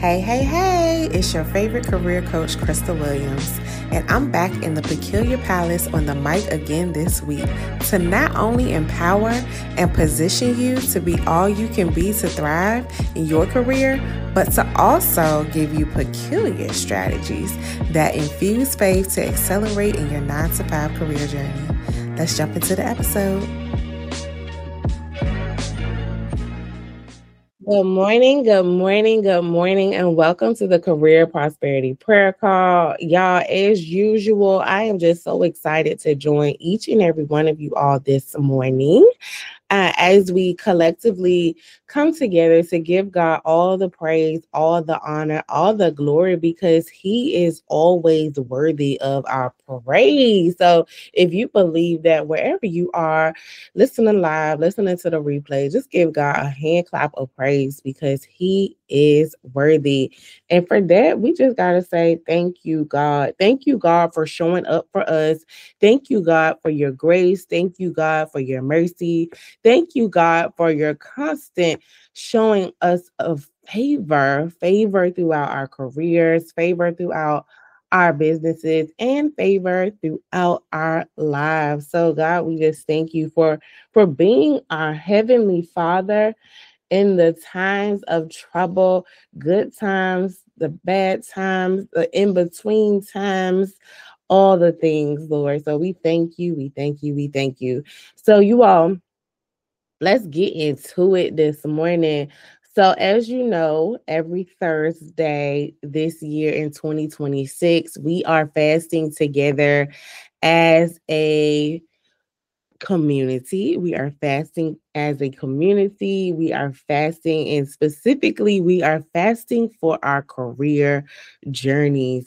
Hey, it's your favorite career coach, Krista Williams, and I'm back in the Peculiar Palace on the mic again this week to not only empower and position you to be all you can be to thrive in your career, but to also give you peculiar strategies that infuse faith to accelerate in your 9-to-5 career journey. Let's jump into the episode. Good morning, and welcome to the Career Prosperity Prayer Call. Y'all, as usual, I am just so excited to join each and every one of you all this morning. As we collectively come together to give God all the praise, all the honor, all the glory, because He is always worthy of our praise. So if you believe that wherever you are, listening live, listening to the replay, just give God a hand clap of praise because He is worthy. And for that, we just got to say thank you, God. Thank you, God, for showing up for us. Thank you, God, for your grace. Thank you, God, for your mercy. Thank you, God, for your constant showing us of favor throughout our careers, favor throughout our businesses, and favor throughout our lives. So, God, we just thank you for being our Heavenly Father in the times of trouble, good times, the bad times, the in-between times, all the things, Lord. So we thank you, we thank you, we thank you. So you all, let's get into it this morning. So, as you know, every Thursday this year in 2026, we are fasting together as a community. We are fasting as a community. We are fasting, and specifically, we are fasting for our career journeys,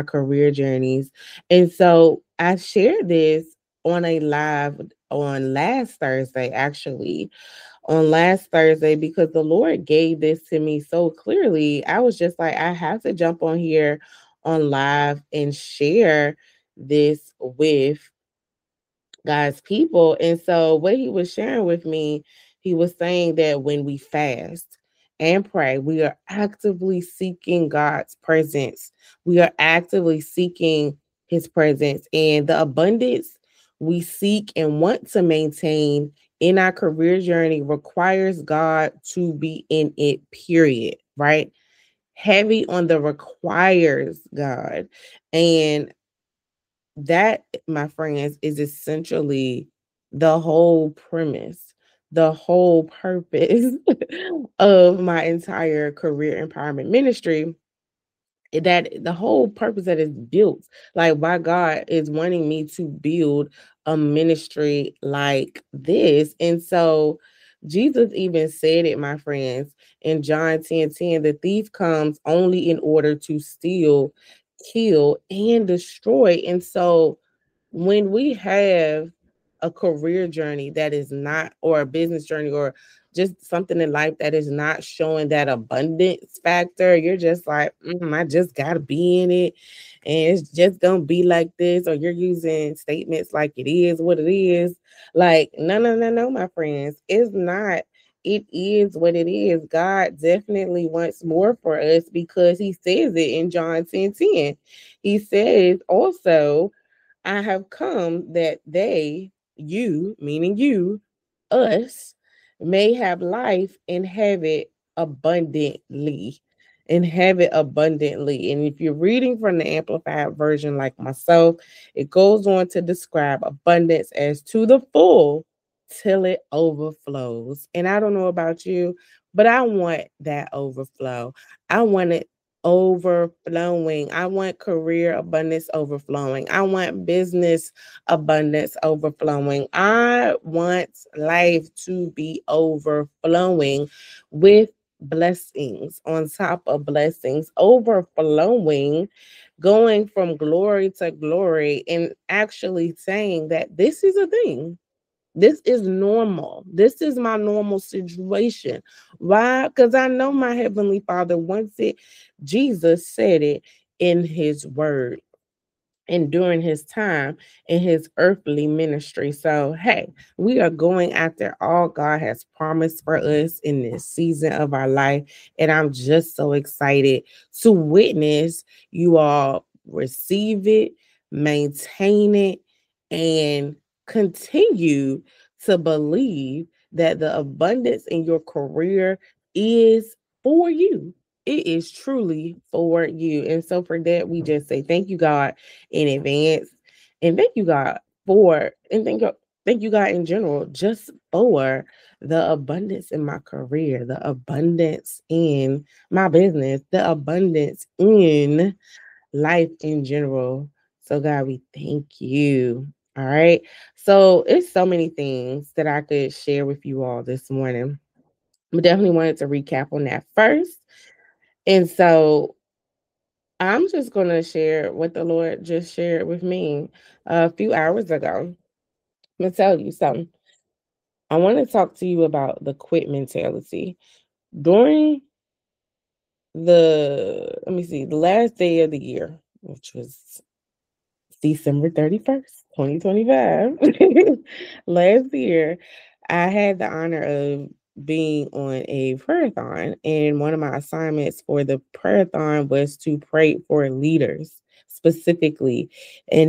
And so I shared this on a live on last Thursday, actually, on last Thursday, because the Lord gave this to me so clearly. I was just like, I have to jump on here on live and share this with God's people. And so what he was sharing with me, he was saying that when we fast and pray, we are actively seeking God's presence. We are actively seeking his presence, and the abundance we seek and want to maintain in our career journey requires God to be in it, period, right? Heavy on the requires God. And that, my friends, is essentially the whole premise, the whole purpose of my entire career empowerment ministry. That the whole purpose that is built, like why God is wanting me to build a ministry like this. And so Jesus even said it, my friends, in John 10:10, the thief comes only in order to steal, kill, and destroy. And so when we have a career journey that is not, or a business journey, or just something in life that is not showing that abundance factor, you're just like, I just gotta be in it, and it's just gonna be like this, or you're using statements like it is what it is. Like, no, my friends, it's not. It is what it is. God definitely wants more for us because he says it in John 10:10. He says also, I have come that they, you, meaning you, us, may have life and have it abundantly. And have it abundantly. And if you're reading from the Amplified Version, like myself, it goes on to describe abundance as to the full till it overflows. And I don't know about you, but I want that overflow. I want it overflowing. I want career abundance overflowing. I want business abundance overflowing. I want life to be overflowing with blessings on top of blessings, overflowing, going from glory to glory, and actually saying that this is a thing. This is normal. This is my normal situation. Why? Because I know my Heavenly Father wants it. Jesus said it in his word. and during his time in his earthly ministry. So, hey, we are going after all God has promised for us in this season of our life. And I'm just so excited to witness you all receive it, maintain it, and continue to believe that the abundance in your career is for you. It is truly for you. And so for that, we just say thank you, God, in advance. And thank you, God, for and thank you, God, in general, just for the abundance in my career, the abundance in my business, the abundance in life in general. So, God, we thank you. All right. So, it's so many things that I could share with you all this morning. I definitely wanted to recap on that first. And so, I'm just going to share what the Lord just shared with me a few hours ago. I'm going to tell you something. I want to talk to you about the quit mentality. During let me see, the last day of the year, which was December 31st, 2025. Last year, I had the honor of being on a prayer-a-thon, and one of my assignments for the prayer-a-thon was to pray for leaders specifically and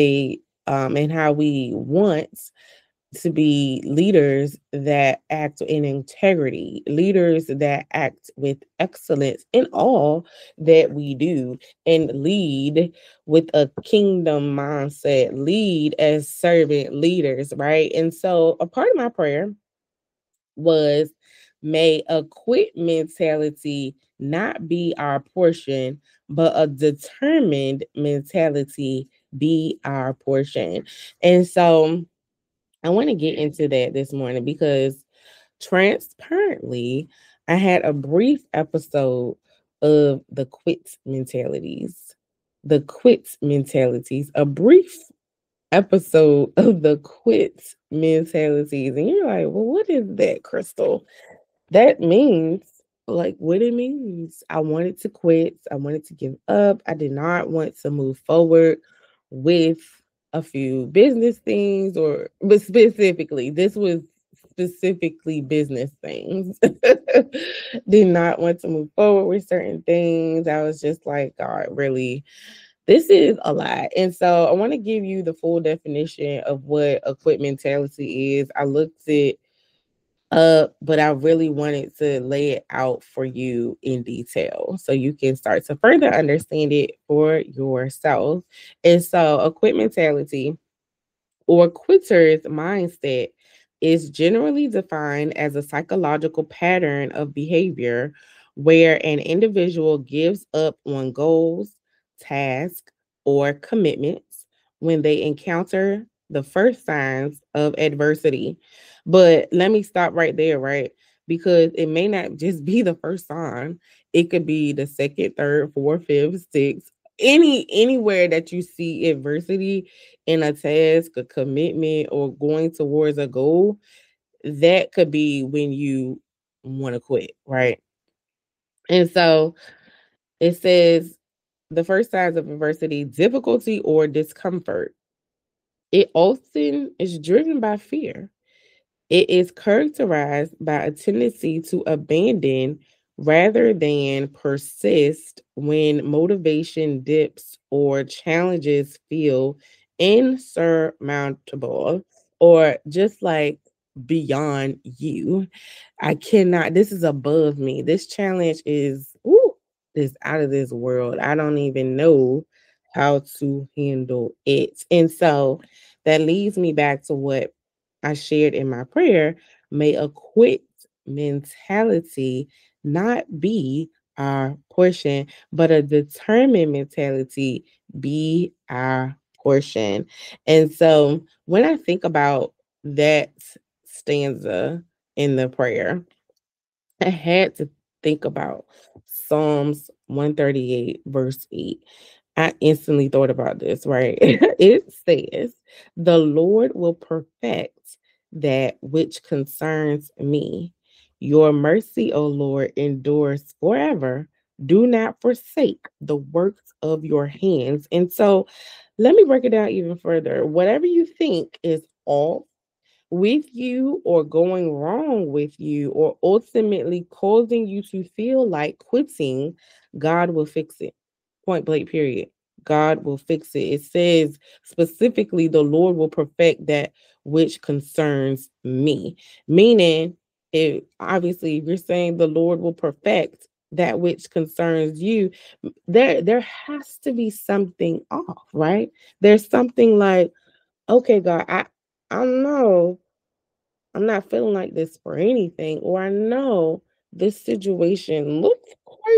how we want to be leaders that act in integrity, leaders that act with excellence in all that we do, and lead with a kingdom mindset, lead as servant leaders, right? And so a part of my prayer was, may a quit mentality not be our portion, but a determined mentality be our portion. And so I want to get into that this morning because transparently, I had a brief episode of the quit mentalities. The quit mentalities, a brief episode of the quit mentalities. And you're like, well, what is that, Crystal? That means, like, what it means. I wanted to quit. I wanted to give up. I did not want to move forward with a few business things, but specifically, this was specifically business things. Did not want to move forward with certain things. I was just like, God, really, this is a lot. And so I want to give you the full definition of what a quit mentality is. I looked at but I really wanted to lay it out for you in detail so you can start to further understand it for yourself. And so, a quit mentality or quitter's mindset is generally defined as a psychological pattern of behavior where an individual gives up on goals, tasks, or commitments when they encounter the first signs of adversity. But let me stop right there, right? Because it may not just be the first sign. It could be the second, third, fourth, fifth, sixth, anywhere that you see adversity in a task, a commitment, or going towards a goal, that could be when you want to quit, right? And so it says the first signs of adversity, difficulty or discomfort. It often is driven by fear. It is characterized by a tendency to abandon rather than persist when motivation dips or challenges feel insurmountable or just like beyond you. I cannot, this is above me. This challenge is out of this world. I don't even know how to handle it. And so that leads me back to what I shared in my prayer. May a quit mentality not be our portion, but a determined mentality be our portion. And so when I think about that stanza in the prayer, I had to think about Psalms 138, verse 8. I instantly thought about this, right? It says, the Lord will perfect that which concerns me. Your mercy, O Lord, endures forever. Do not forsake the works of your hands. And so Let me break it down even further. Whatever you think is off with you or going wrong with you or ultimately causing you to feel like quitting, God will fix it. Point blank, period. God will fix it. It says specifically, the Lord will perfect that which concerns me. Meaning, it obviously, if you're saying the Lord will perfect that which concerns you, there has to be something off, right? There's something like, okay, God, I know I'm not feeling like this for anything, or I know this situation looks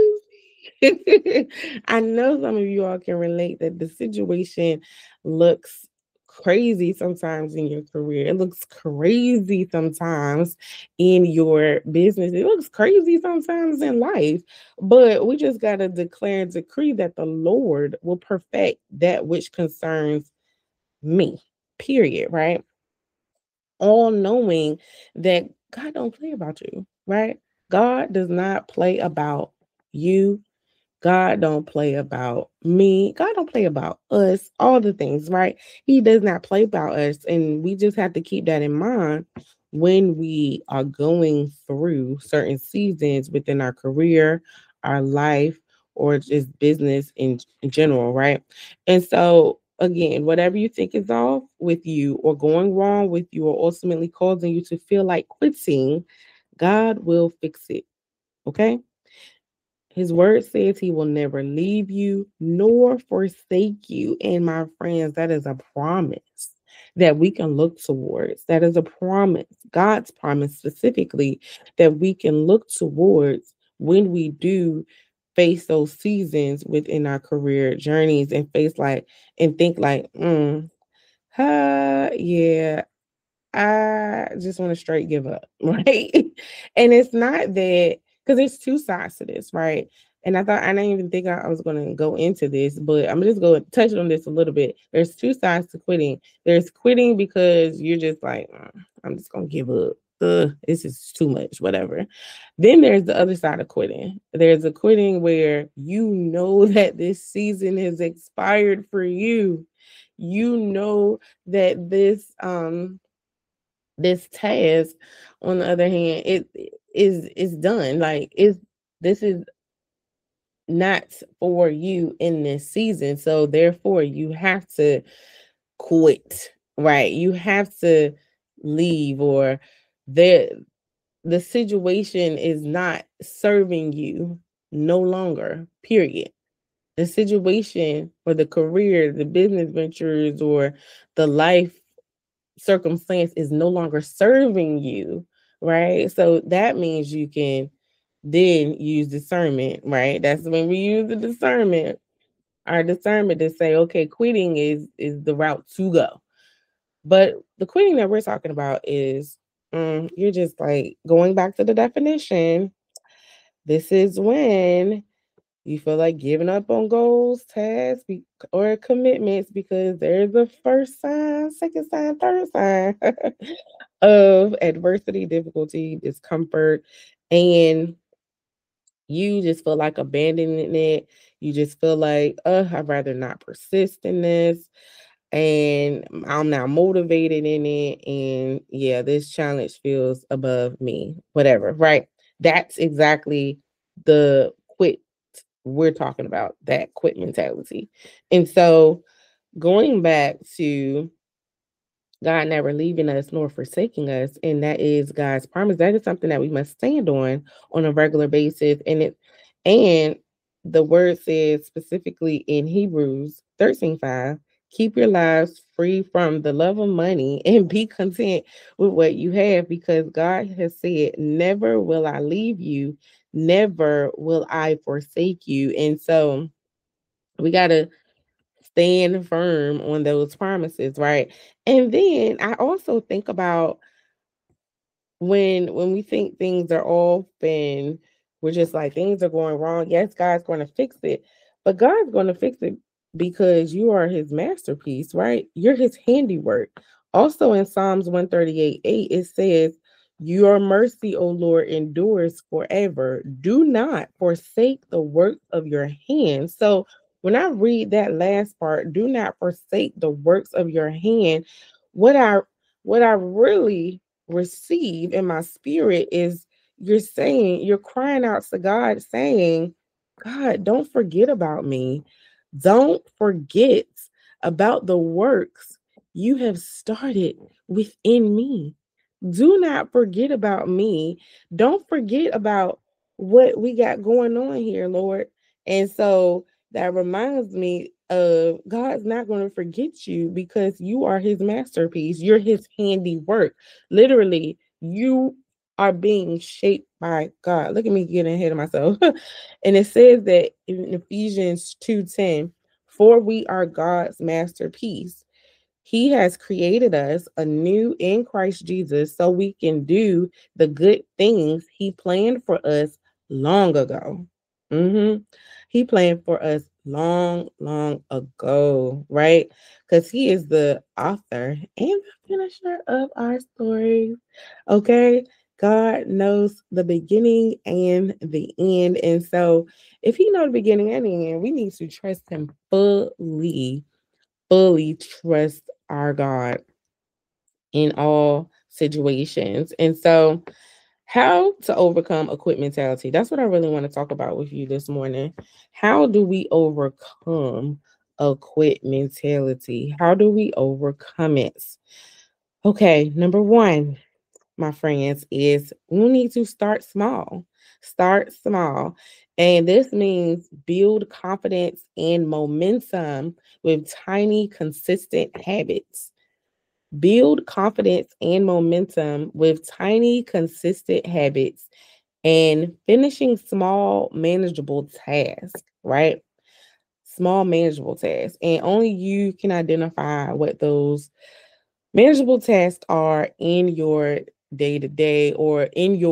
crazy. I know some of you all can relate that the situation looks crazy sometimes in your career. It looks crazy sometimes in your business. It looks crazy sometimes in life. But we just got to declare and decree that the Lord will perfect that which concerns me, period, right? All knowing that God don't play about you, right? God does not play about you. God don't play about me. God don't play about us, all the things, right? He does not play about us. And we just have to keep that in mind when we are going through certain seasons within our career, our life, or just business in general, right? And so, again, whatever you think is off with you or going wrong with you or ultimately causing you to feel like quitting, God will fix it. Okay. His word says he will never leave you nor forsake you. And my friends, that is a promise that we can look towards. That is a promise, God's promise specifically, that we can look towards when we do face those seasons within our career journeys and face like and think like, yeah, I just want to straight give up, right? And it's not that because there's two sides to this, right? And I didn't even think I was going to go into this, but I'm just going to touch on this a little bit. There's two sides to quitting. There's quitting because you're just like, I'm just going to give up. This is too much, whatever. Then there's the other side of quitting. There's a quitting where you know that this season has expired for you. You know that this task, on the other hand, it is done. Like it's this is not for you in this season. So therefore you have to quit, right? You have to leave or the situation is not serving you no longer. Period. The situation or the career, the business ventures or the life circumstance is no longer serving you, right? So that means you can then use discernment, right? That's when we use the discernment, our discernment to say, okay, quitting is the route to go. But the quitting that we're talking about is you're just like going back to the definition. This is when you feel like giving up on goals, tasks, or commitments because there's a first sign, second sign, third sign of adversity, difficulty, discomfort, and you just feel like abandoning it. You just feel like, I'd rather not persist in this. And I'm now motivated in it. And yeah, this challenge feels above me, whatever, right? That's exactly the quit we're talking about, that quit mentality. And so going back to God never leaving us nor forsaking us, and that is God's promise. That is something that we must stand on a regular basis. And the word says specifically in Hebrews 13:5, keep your lives free from the love of money and be content with what you have, because God has said, never will I leave you, never will I forsake you. And so we gotta stand firm on those promises, right? And then I also think about when we think things are off and we're just like things are going wrong. Yes, God's going to fix it, but God's going to fix it because you are his masterpiece, right? You're his handiwork. Also in Psalms 138:8, it says, your mercy, O Lord, endures forever. Do not forsake the work of your hands. So when I read that last part, do not forsake the works of your hand. What I what I really receive in my spirit is you're crying out to God saying, God, don't forget about me. Don't forget about the works you have started within me. Do not forget about me. Don't forget about what we got going on here, Lord. And so that reminds me of God's not going to forget you because you are his masterpiece. You're his handiwork. Literally, you are being shaped by God. Look at me getting ahead of myself. And it says that in Ephesians 2:10, for we are God's masterpiece. He has created us anew in Christ Jesus so we can do the good things He planned for us long ago. Mhm. He planned for us long, long ago, right? Because He is the author and the finisher of our stories. Okay. God knows the beginning and the end. And so, if He knows the beginning and the end, we need to trust Him fully trust our God in all situations. And so, how to overcome a quit mentality? That's what I really want to talk about with you this morning. How do we overcome a quit mentality? How do we overcome it? Okay, number one, my friends, is we need to start small. Start small. And this means build confidence and momentum with tiny, consistent habits. Build confidence and momentum with tiny, consistent habits and finishing small, manageable tasks, right? Small, manageable tasks. And only you can identify what those manageable tasks are in your day to day or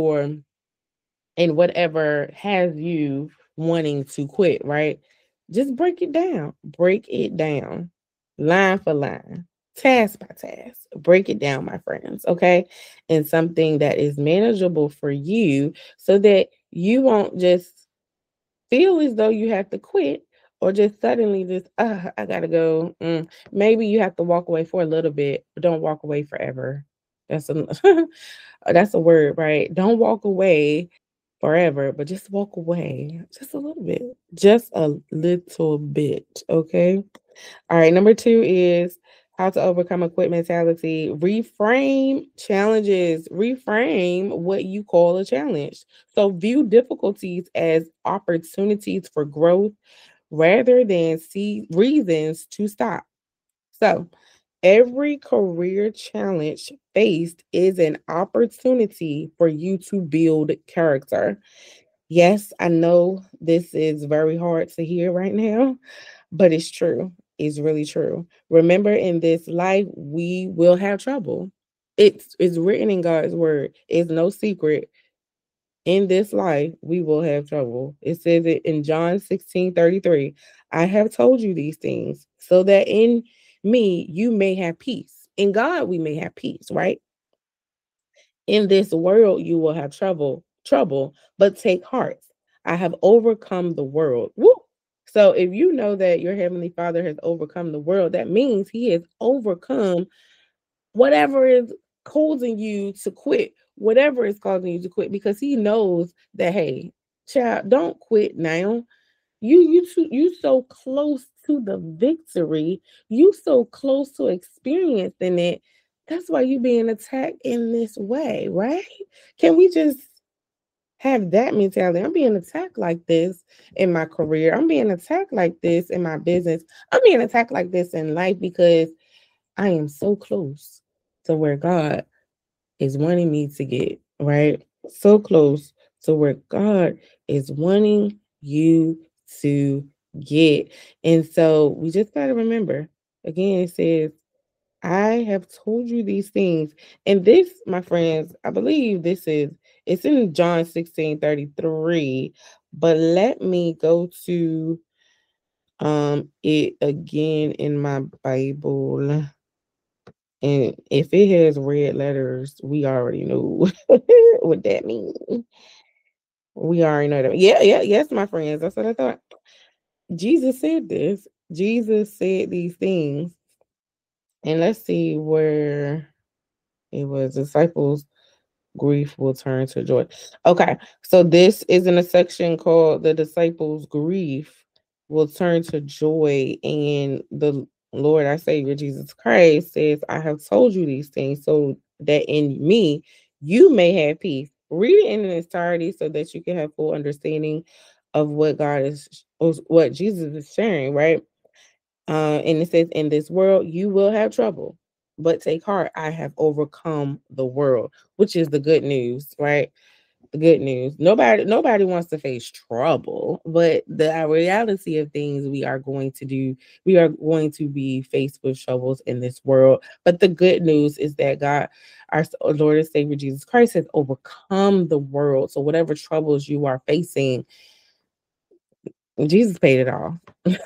in whatever has you wanting to quit, right? Just break it down. Break it down. Line for line, task by task. Break it down, my friends, okay? And something that is manageable for you so that you won't just feel as though you have to quit or just suddenly just I gotta go. Maybe you have to walk away for a little bit, but don't walk away forever. That's a that's a word, right? Don't walk away forever, but just walk away just a little bit. Just a little bit. Okay. All right. Number two is how to overcome a quit mentality. Reframe challenges. Reframe what you call a challenge. So view difficulties as opportunities for growth rather than see reasons to stop. So every career challenge faced is an opportunity for you to build character. Yes, I know this is very hard to hear right now, but it's true. It's really true. Remember, in this life, we will have trouble. It's written in God's word. It's no secret. In this life, we will have trouble. It says it in John 16:33. I have told you these things so that in me you may have peace. In God, we may have peace, right? In this world you will have trouble, but take heart. I have overcome the world. Woo! So if you know that your heavenly Father has overcome the world, that means he has overcome whatever is causing you to quit, whatever is causing you to quit, because he knows that, hey, child, don't quit now. You so close to the victory. You so close to experiencing it. That's why you being attacked in this way, right? Can we just have that mentality? I'm being attacked like this in my career. I'm being attacked like this in my business. I'm being attacked like this in life because I am so close to where God is wanting me to get, right? So close to where God is wanting you to get. And so we just got to remember again, it says, I have told you these things. And this, my friends, I believe it's in John 16:33. But let me go to it again in my Bible. And if it has red letters, we already know what that means. We already know that. Yeah, yes, my friends. That's what I thought. Jesus said this. Jesus said these things. And let's see where it was. Disciples grief will turn to joy. Okay, so this is in a section called the disciples grief will turn to joy, and the Lord, our Savior Jesus Christ, says, I have told you these things so that in me you may have peace. Read it in its entirety so that you can have full understanding of what Jesus is sharing, right? And it says, in this world, you will have trouble, but take heart. I have overcome the world, which is the good news, right? The good news. Nobody wants to face trouble, but the reality of things we are going to be faced with troubles in this world. But the good news is that God, our Lord and Savior Jesus Christ, has overcome the world. So whatever troubles you are facing, Jesus paid it all.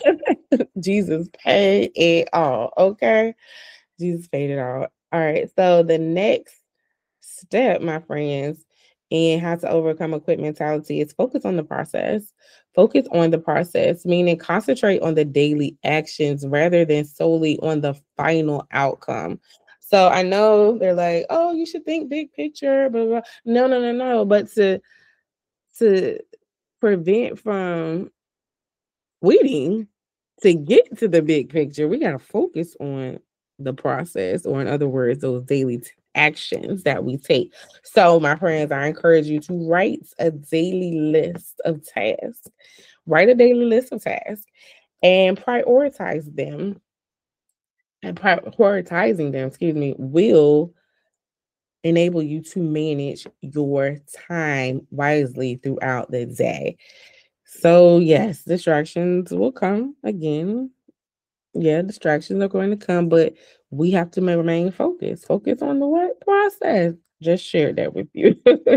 Jesus paid it all. Okay. Jesus paid it all. All right. So the next step, my friends, in how to overcome a quit mentality is focus on the process. Focus on the process, meaning concentrate on the daily actions rather than solely on the final outcome. So I know they're like, oh, you should think big picture, blah, blah. No, no, no, no. But to prevent from waiting to get to the big picture, we got to focus on the process, or in other words, those daily actions that we take. So, my friends, I encourage you to write a daily list of tasks. Write a daily list of tasks and prioritize them. And prioritizing them, excuse me, will enable you to manage your time wisely throughout the day. So, yes, distractions will come again. Yeah, distractions are going to come, but we have to remain focused. Focus on the what process. Just share that with you,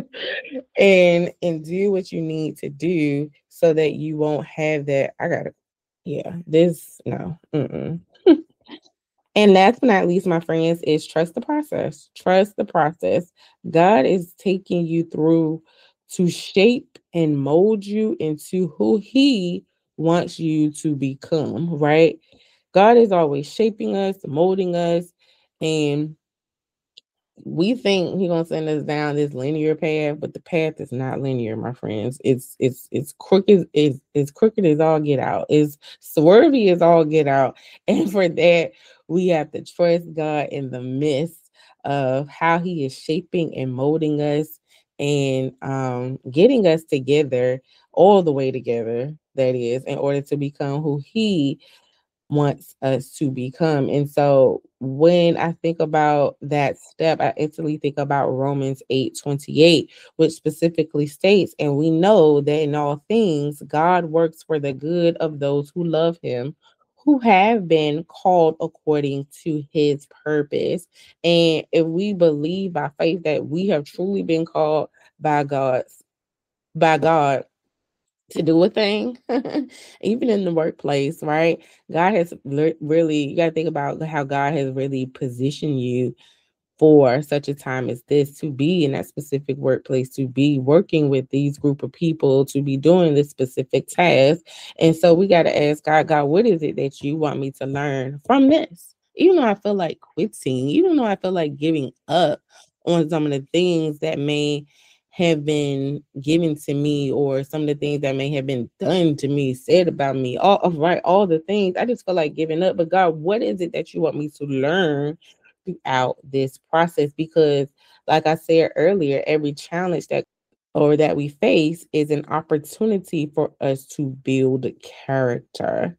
and do what you need to do so that you won't have that. I gotta, yeah, this no. Mm-mm. And last but not least, my friends, is trust the process. Trust the process. God is taking you through to shape and mold you into who He wants you to become, right? God is always shaping us, molding us, and we think He's gonna send us down this linear path, but the path is not linear, my friends. It's crooked, it's crooked as all get out, it's swervy as all get out. And for that, we have to trust God in the midst of how He is shaping and molding us, and getting us together, all the way together, that is, in order to become who He wants us to become. And so when I think about that step, I instantly think about Romans 8:28, which specifically states, and we know that in all things, God works for the good of those who love Him, who have been called according to His purpose. And if we believe by faith that we have truly been called by God to do a thing, even in the workplace, right? God has really, you got to think about how God has really positioned you for such a time as this, to be in that specific workplace, to be working with these group of people, to be doing this specific task. And so we got to ask God, God, what is it that you want me to learn from this? Even though I feel like quitting, even though I feel like giving up on some of the things that may have been given to me, or some of the things that may have been done to me, said about me, all the things, I just feel like giving up. But God, what is it that you want me to learn throughout this process? Because like I said earlier, every challenge that we face is an opportunity for us to build character,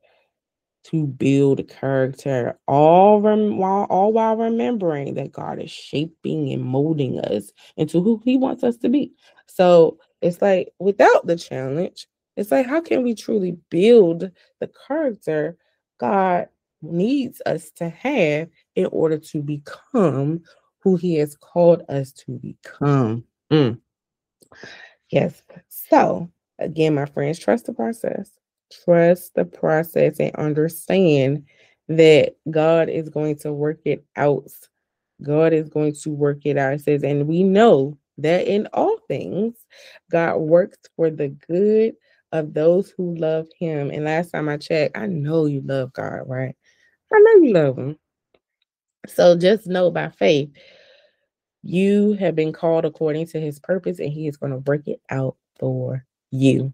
all while remembering that God is shaping and molding us into who He wants us to be. So it's like, without the challenge, it's like, how can we truly build the character God needs us to have in order to become who He has called us to become? Mm. Yes. So, again, my friends, trust the process. Trust the process and understand that God is going to work it out. God is going to work it out. It says, and we know that in all things, God works for the good of those who love him. And last time I checked, I know you love God, right? I know you love him. So just know by faith, you have been called according to his purpose, and he is going to work it out for you.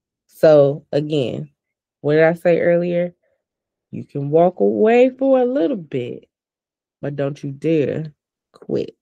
So again, what did I say earlier? You can walk away for a little bit, but don't you dare quit.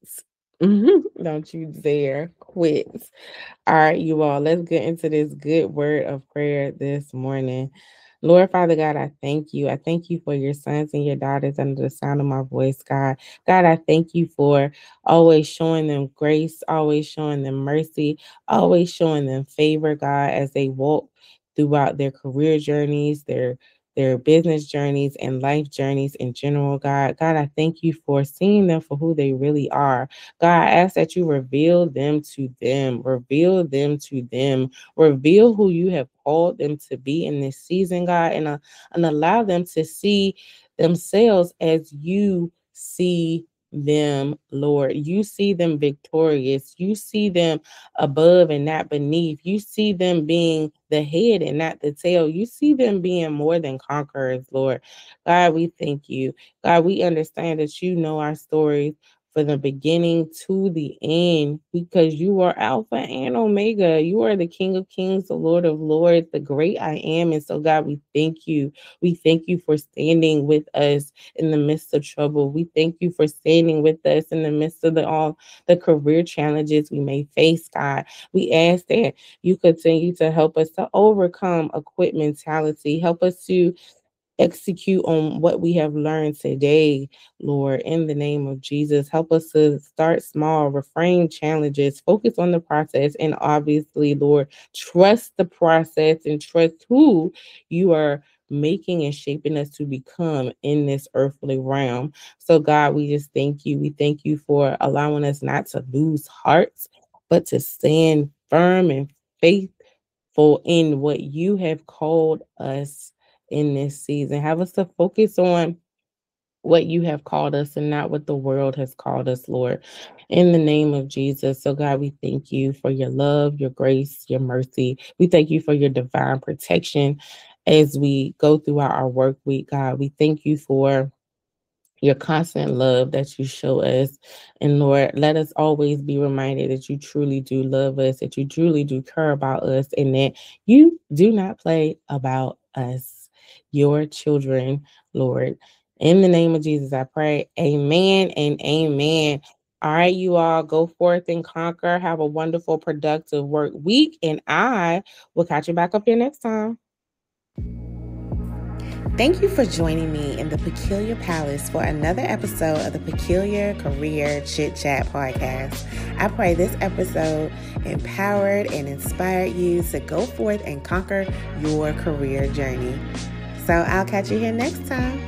Don't you dare quit. All right, you all, let's get into this good word of prayer this morning. Lord Father God, I thank you. I thank you for your sons and your daughters under the sound of my voice, God. God, I thank you for always showing them grace, always showing them mercy, always showing them favor, God, as they walk throughout their career journeys, their business journeys and life journeys in general, God. God, I thank you for seeing them for who they really are. God, I ask that you reveal them to them, reveal them to them, reveal who you have called them to be in this season, God, and allow them to see themselves as you see them, Lord. You see them victorious. You see them above and not beneath. You see them being the head and not the tail. You see them being more than conquerors, Lord. God, we thank you. God, we understand that you know our stories from the beginning to the end, because you are Alpha and Omega. You are the King of Kings, the Lord of Lords, the great I am. And so, God, we thank you. We thank you for standing with us in the midst of trouble. We thank you for standing with us in the midst of all the career challenges we may face, God. We ask that you continue to help us to overcome a quit mentality. Help us to execute on what we have learned today, Lord, in the name of Jesus. Help us to start small, refrain challenges, focus on the process, and obviously, Lord, trust the process and trust who you are making and shaping us to become in this earthly realm. So, God, we just thank you. We thank you for allowing us not to lose hearts, but to stand firm and faithful in what you have called us in this season. Have us to focus on what you have called us and not what the world has called us, Lord, in the name of Jesus. So, God, we thank you for your love, your grace, your mercy. We thank you for your divine protection as we go throughout our work week, God. We thank you for your constant love that you show us. And Lord, let us always be reminded that you truly do love us, that you truly do care about us, and that you do not play about us, your children, Lord. In the name of Jesus, I pray. Amen and amen. All right, you all go forth and conquer. Have a wonderful, productive work week. And I will catch you back up here next time. Thank you for joining me in the Peculiar Palace for another episode of the Peculiar Career Chit Chat podcast. I pray this episode empowered and inspired you to go forth and conquer your career journey. So I'll catch you here next time.